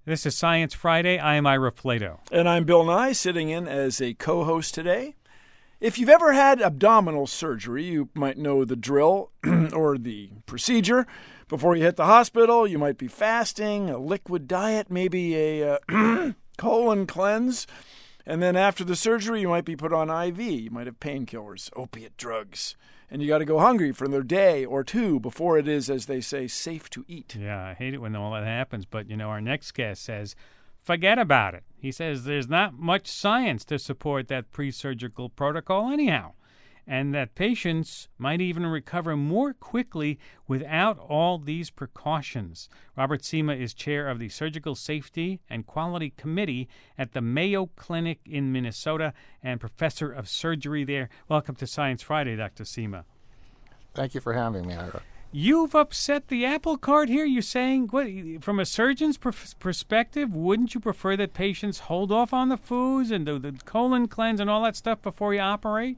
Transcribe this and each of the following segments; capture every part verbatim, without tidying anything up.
This is Science Friday. I am Ira Flato. And I'm Bill Nye, sitting in as a co-host today. If you've ever had abdominal surgery, you might know the drill or the procedure. Before you hit the hospital, you might be fasting, a liquid diet, maybe a uh, colon cleanse. And then after the surgery, you might be put on I V. You might have painkillers, opiate drugs. And you got to go hungry for another day or two before it is, as they say, safe to eat. Yeah, I hate it when all that happens. But, you know, our next guest says, forget about it. He says there's not much science to support that pre-surgical protocol anyhow, and that patients might even recover more quickly without all these precautions. Robert Sima is chair of the Surgical Safety and Quality Committee at the Mayo Clinic in Minnesota and professor of surgery there. Welcome to Science Friday, Doctor Sima. Thank you for having me, Ira. You've upset the apple cart here. You're saying, what, from a surgeon's pr- perspective, wouldn't you prefer that patients hold off on the foods and the, the colon cleanse and all that stuff before you operate?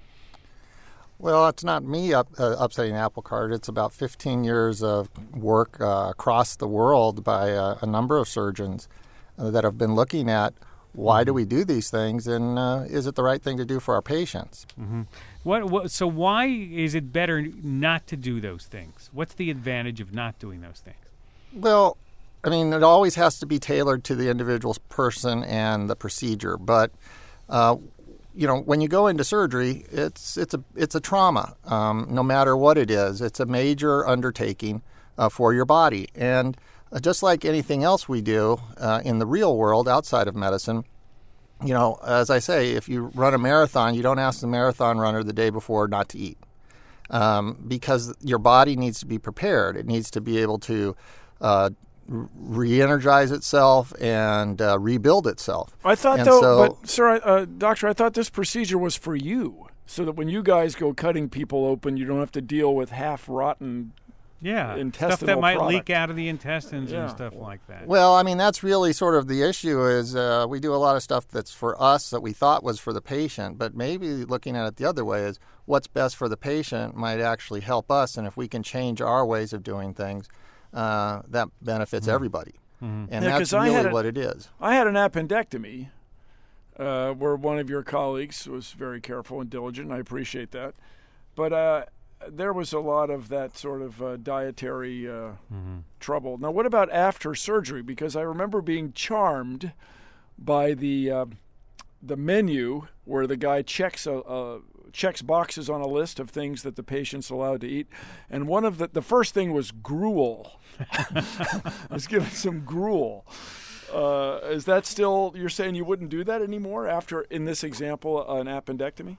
Well, it's not me up, uh, upsetting the apple cart. It's about fifteen years of work uh, across the world by uh, a number of surgeons uh, that have been looking at why do we do these things, and uh, is it the right thing to do for our patients? Mm-hmm. What, what? So why is it better not to do those things? What's the advantage of not doing those things? Well, I mean, it always has to be tailored to the individual person and the procedure. But, uh, you know, when you go into surgery, it's it's a it's a trauma, um, no matter what it is. It's a major undertaking uh, for your body. And uh, just like anything else we do uh, in the real world outside of medicine, you know, as I say, if you run a marathon, you don't ask the marathon runner the day before not to eat, um, because your body needs to be prepared. It needs to be able to uh, re-energize itself and uh, rebuild itself. I thought, and though, so, but sir, uh, doctor, I thought this procedure was for you, so that when you guys go cutting people open, you don't have to deal with half-rotten Yeah, intestinal stuff that might product. leak out of the intestines Yeah. and stuff like that. Well, I mean, that's really sort of the issue is uh, we do a lot of stuff that's for us that we thought was for the patient, but maybe looking at it the other way is what's best for the patient might actually help us, and if we can change our ways of doing things, uh, that benefits Mm-hmm. everybody. Mm-hmm. And Yeah, that's 'cause I really had a- what it is. I had an appendectomy uh, where one of your colleagues was very careful and diligent, and I appreciate that. But uh, there was a lot of that sort of uh, dietary uh, Mm-hmm. trouble. Now, what about after surgery? Because I remember being charmed by the uh, the menu where the guy checks a, a checks boxes on a list of things that the patient's allowed to eat, and one of the the first thing was gruel. I was given some gruel. Uh, is that still, you're saying you wouldn't do that anymore after, in this example, an appendectomy?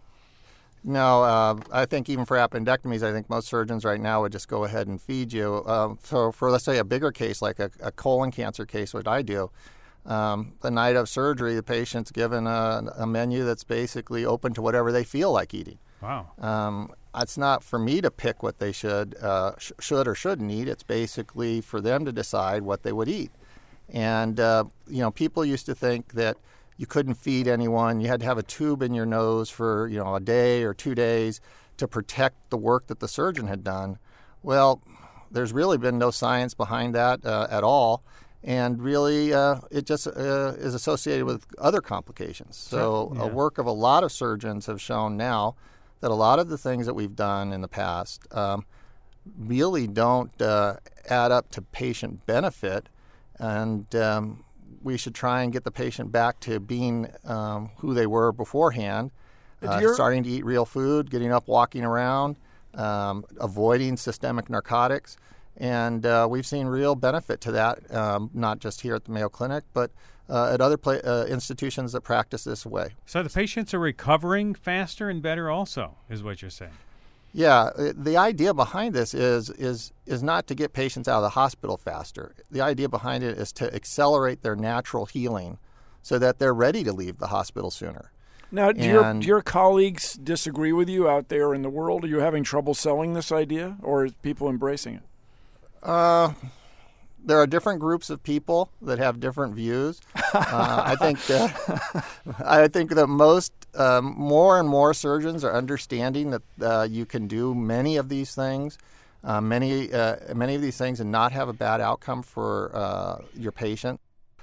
No, uh, I think even for appendectomies, I think most surgeons right now would just go ahead and feed you. Um, so for, let's say, a bigger case, like a, a colon cancer case, what I do, um, the night of surgery, the patient's given a, a menu that's basically open to whatever they feel like eating. Wow. Um, it's not for me to pick what they should uh, sh- should or shouldn't eat. It's basically for them to decide what they would eat. And, uh, you know, people used to think that you couldn't feed anyone. You had to have a tube in your nose for, you know, a day or two days to protect the work that the surgeon had done. Well, there's really been no science behind that uh, at all. And really, uh, it just uh, is associated with other complications. So Yeah. a work of a lot of surgeons have shown now that a lot of the things that we've done in the past um, really don't uh, add up to patient benefit. And um, we should try and get the patient back to being um, who they were beforehand, uh, You're- starting to eat real food, getting up, walking around, um, avoiding systemic narcotics. And uh, we've seen real benefit to that, um, not just here at the Mayo Clinic, but uh, at other pla- uh, institutions that practice this way. So the patients are recovering faster and better also, is what you're saying. Yeah, uh, the idea behind this is is is not to get patients out of the hospital faster. The idea behind it is to accelerate their natural healing so that they're ready to leave the hospital sooner. Now, do your, And- do your colleagues disagree with you out there in the world? Are you having trouble selling this idea, or are people embracing it? Uh, there are different groups of people that have different views. Uh, I think that, I think that most, um, more and more surgeons are understanding that uh, you can do many of these things, uh, many uh, many of these things, and not have a bad outcome for uh, your patient.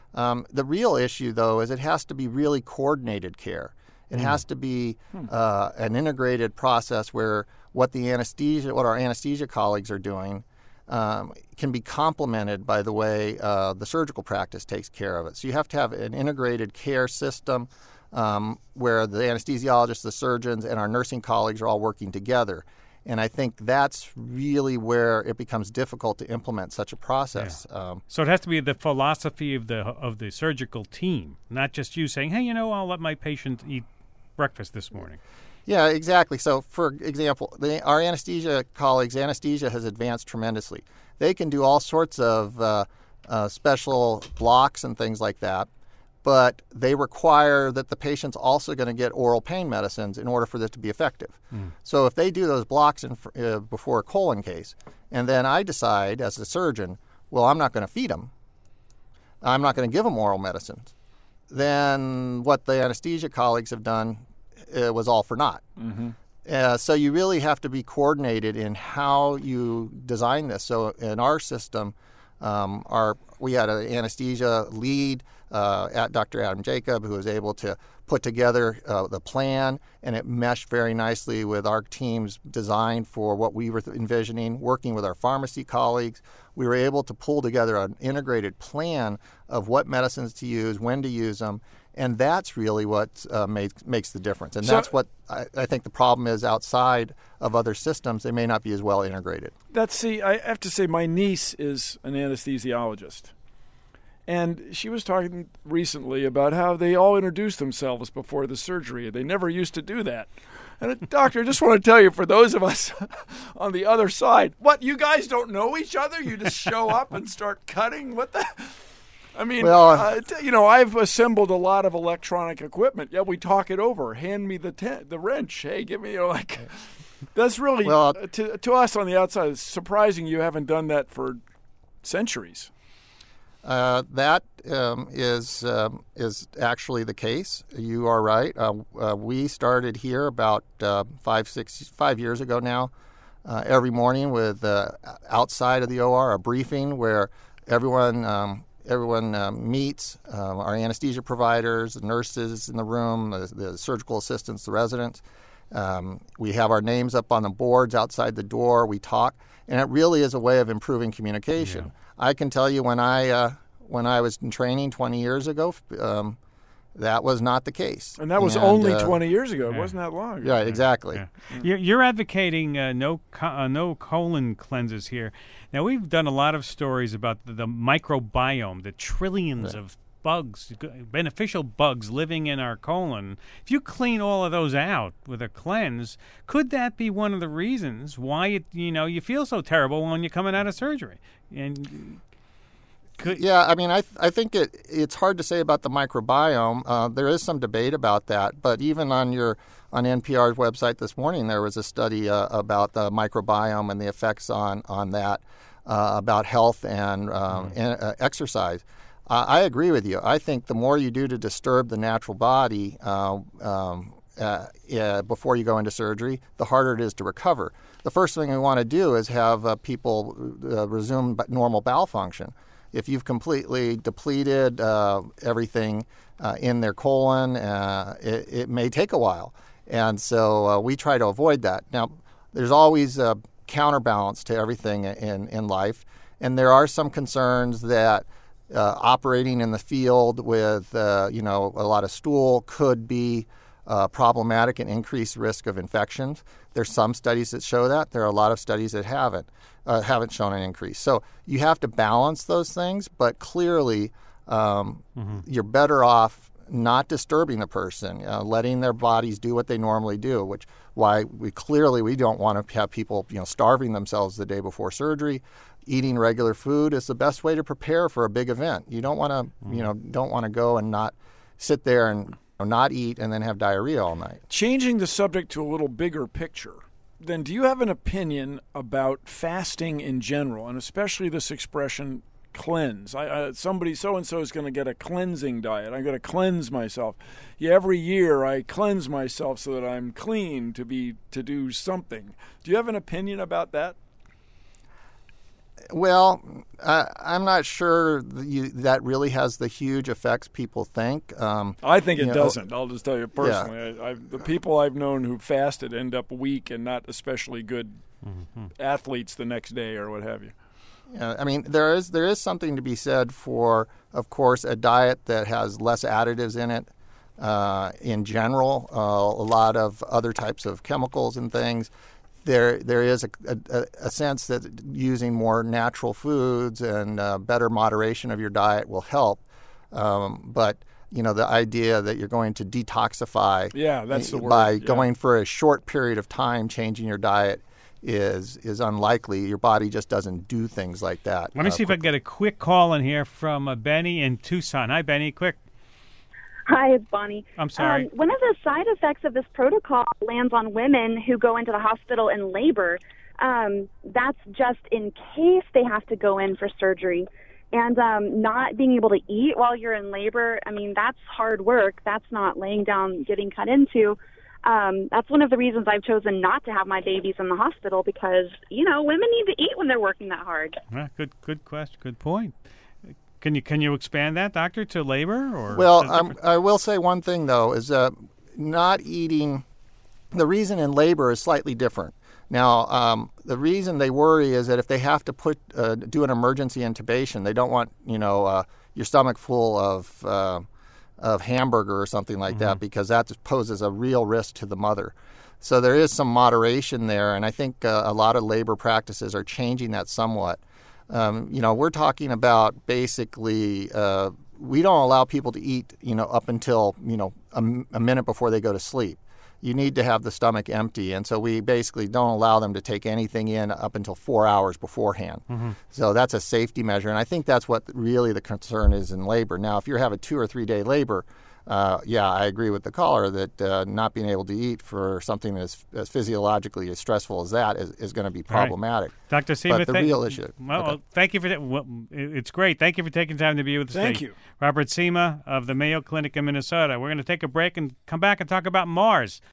Um, the real issue, though, is it has to be really coordinated care. It mm. has to be uh, an integrated process where what the anesthesia, what our anesthesia colleagues are doing, um, can be complemented by the way uh, the surgical practice takes care of it. So you have to have an integrated care system um, where the anesthesiologists, the surgeons, and our nursing colleagues are all working together. And I think that's really where it becomes difficult to implement such a process. Yeah. Um, so it has to be the philosophy of the of the surgical team, not just you saying, hey, you know, I'll let my patient eat breakfast this morning. Yeah, exactly. So, for example, the, our anesthesia colleagues, anesthesia has advanced tremendously. They can do all sorts of uh, uh, special blocks and things like that, but they require that the patient's also going to get oral pain medicines in order for this to be effective. Mm. So if they do those blocks in, uh, before a colon case, and then I decide as a surgeon, well, I'm not going to feed them, I'm not going to give them oral medicines, then what the anesthesia colleagues have done uh, was all for naught. Mm-hmm. Uh, so you really have to be coordinated in how you design this. So in our system, um, our we had an anesthesia lead uh, at Doctor Adam Jacob who was able to put together uh, the plan, and it meshed very nicely with our team's design for what we were envisioning. Working with our pharmacy colleagues, we were able to pull together an integrated plan of what medicines to use, when to use them, and that's really what uh, make, makes the difference. And so, that's what I, I think the problem is outside of other systems. They may not be as well integrated. That's, see, I have to say my niece is an anesthesiologist. And she was talking recently about how they all introduced themselves before the surgery. They never used to do that. And, doctor, I just want to tell you, for those of us on the other side, what, you guys don't know each other? You just show up and start cutting? What the... I mean, well, uh, you know, I've assembled a lot of electronic equipment. Yeah, we talk it over. Hand me the te- the wrench. Hey, give me, you know, like, that's really, well, uh, to, to us on the outside, it's surprising you haven't done that for centuries. Uh, that um, is um, is actually the case. You are right. Uh, uh, we started here about uh, five, six, five years ago now, uh, every morning with uh, outside of the O R a briefing where everyone um, everyone uh, meets, uh, our anesthesia providers, the nurses in the room, the, the surgical assistants, the residents. Um, we have our names up on the boards outside the door. We talk, and it really is a way of improving communication. Yeah. I can tell you when I uh, when I was in training twenty years ago, um, that was not the case. And that was and, only uh, twenty years ago. It yeah. wasn't that long ago. Right, exactly. Yeah. Yeah. You're advocating uh, no co- uh, no colon cleanses here. Now, we've done a lot of stories about the, the microbiome, the trillions right. of bugs, beneficial bugs living in our colon. If you clean all of those out with a cleanse, could that be one of the reasons why it, you know you feel so terrible when you're coming out of surgery? And could yeah, I mean, I th- I think it it's hard to say about the microbiome. Uh, there is some debate about that, but even on your on N P R's website this morning, there was a study uh, about the microbiome and the effects on on that, uh, about health and, um, mm-hmm. and uh, exercise. I agree with you. I think the more you do to disturb the natural body uh, um, uh, uh, before you go into surgery, the harder it is to recover. The first thing we want to do is have uh, people uh, resume normal bowel function. If you've completely depleted uh, everything uh, in their colon, uh, it, it may take a while. And so uh, we try to avoid that. Now, there's always a counterbalance to everything in, in life, and there are some concerns that Uh, operating in the field with, uh, you know, a lot of stool could be uh, problematic and increase risk of infections. There's some studies that show that. There are a lot of studies that haven't uh, haven't shown an increase. So you have to balance those things, but clearly um, mm-hmm. you're better off not disturbing the person, uh, letting their bodies do what they normally do, which why we clearly we don't want to have people, you know, starving themselves the day before surgery. Eating regular food is the best way to prepare for a big event. You don't want to, mm. you know, don't want to go and not sit there and you know, not eat and then have diarrhea all night. Changing the subject to a little bigger picture, then do you have an opinion about fasting in general, and especially this expression cleanse? I, I, somebody so-and-so is going to get a cleansing diet. I'm going to cleanse myself. Yeah, every year I cleanse myself so that I'm clean to be to do something. Do you have an opinion about that? Well, uh, I'm not sure that, you, that really has the huge effects people think. Um, I think it you know, doesn't. I'll just tell you personally. Yeah. I, I, the people I've known who fasted end up weak and not especially good mm-hmm. athletes the next day or what have you. Yeah, I mean, there is there is something to be said for, of course, a diet that has less additives in it. Uh, in general, uh, a lot of other types of chemicals and things. There, there is a, a, a sense that using more natural foods and uh, better moderation of your diet will help. Um, but you know, the idea that you're going to detoxify, yeah, that's the word. by yeah. going for a short period of time, changing your diet is is unlikely. Your body just doesn't do things like that. Let me uh, see if I can get a quick call in here from uh, Benny in Tucson. Hi, Benny. Quick. Hi, it's Bonnie. I'm sorry. Um, one of the side effects of this protocol lands on women who go into the hospital in labor. Um, that's just in case they have to go in for surgery. And um, not being able to eat while you're in labor, I mean, that's hard work. That's not laying down, getting cut into. Um, that's one of the reasons I've chosen not to have my babies in the hospital because, you know, women need to eat when they're working that hard. Yeah, good, good question. Good point. Can you can you expand that, doctor, to labor? Or well, um, I will say one thing though is uh, not eating. The reason in labor is slightly different. Now, um, the reason they worry is that if they have to put uh, do an emergency intubation, they don't want you know uh, your stomach full of uh, of hamburger or something like mm-hmm. that because that poses a real risk to the mother. So there is some moderation there, and I think uh, a lot of labor practices are changing that somewhat. Um, you know, we're talking about basically uh, we don't allow people to eat, you know, up until, you know, a, a minute before they go to sleep. You need to have the stomach empty. And so we basically don't allow them to take anything in up until four hours beforehand. Mm-hmm. So that's a safety measure. And I think that's what really the concern is in labor. Now, if you have a two or three day labor, Uh, yeah, I agree with the caller that uh, not being able to eat for something as, as physiologically as stressful as that is, is going to be problematic. Right. Doctor Seema, but the th- real issue. Well, okay. thank you for that. Well, it's great. Thank you for taking time to be with us. Thank today. you. Robert Seema of the Mayo Clinic in Minnesota. We're going to take a break and come back and talk about Mars.